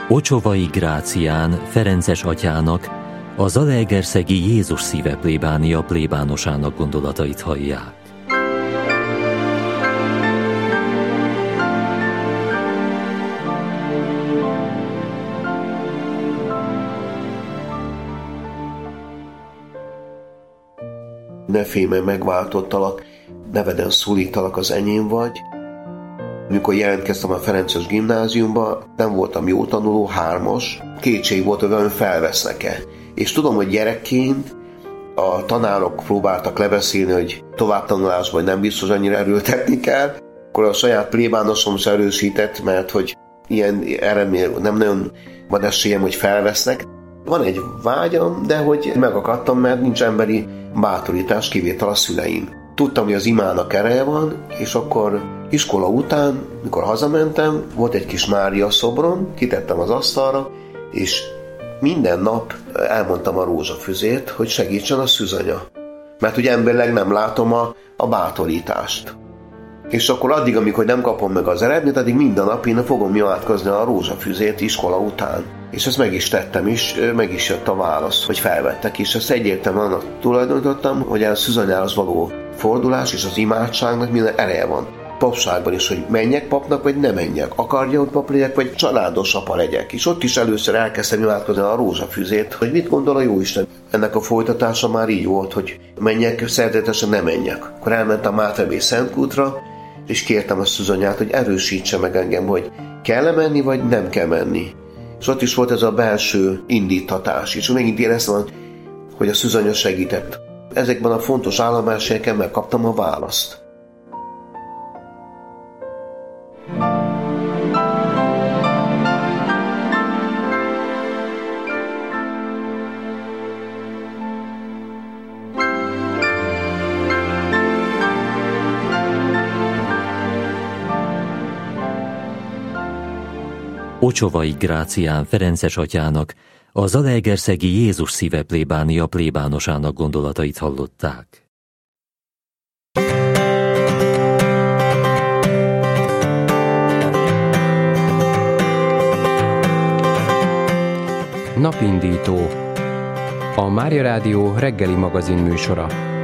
Ocsovai Grácián Ferences atyának, a zalaegerszegi Jézus Szíve plébánia plébánosának gondolatait hallják. Ne félj, mert megváltottalak, neveden szólítalak, az enyém vagy. Amikor jelentkeztem a Ferences gimnáziumba, nem voltam jó tanuló, 3-as. Kétség volt, hogy vajon felvesznek-e. És tudom, hogy gyerekként a tanárok próbáltak lebeszélni, hogy továbbtanulásban nem biztos annyira erőltetni kell. Akkor a saját plébánosom is erősített, mert hogy ilyen eredmény nem nagyon van esélyem, hogy felvesznek. Van egy vágyam, de hogy megakadtam, mert nincs emberi bátorítás, kivétel a szüleim. Tudtam, hogy az imának ereje van, és akkor iskola után, mikor hazamentem, volt egy kis Mária szobrom, kitettem az asztalra, és minden nap elmondtam a rózsafüzét, hogy segítsen a szűzanya. Mert ugye emberileg nem látom a bátorítást. És akkor addig, amikor nem kapom meg az eredményt, addig minden nap én fogom imádkozni a rózsafüzét iskola után. És ezt meg is tettem is, meg is jött a válasz, hogy felvettek, és ezt egyértelműen annak tulajdonítottam, hogy a szűzanyához való fordulás és az imádságnak minden ereje van. Papságban is, hogy menjek papnak, vagy nem menjek. Akarja, hogy pap legyek, vagy családos apa legyek. És ott is először elkezdtem imádkozni a rózsafüzét, hogy mit gondol a Jóisten. Ennek a folytatása már így volt, hogy menjek, szeretetesen nem menjek. Akkor elmentem Mátrabé Szentkútra, és kértem a szűzanyát, hogy erősítse meg engem, hogy kell-e menni, vagy nem kell menni. És ott is volt ez a belső indítatás, és megint éreztem, hogy a szűzanya segített. Ezekben a fontos állomáshelyeken megkaptam a választ. Ocsovai Grácián Ferences atyának, a zalaegerszegi Jézus Szíve plébánia plébánosának gondolatait hallották. Napindító. A Mária Rádió reggeli magazin műsora.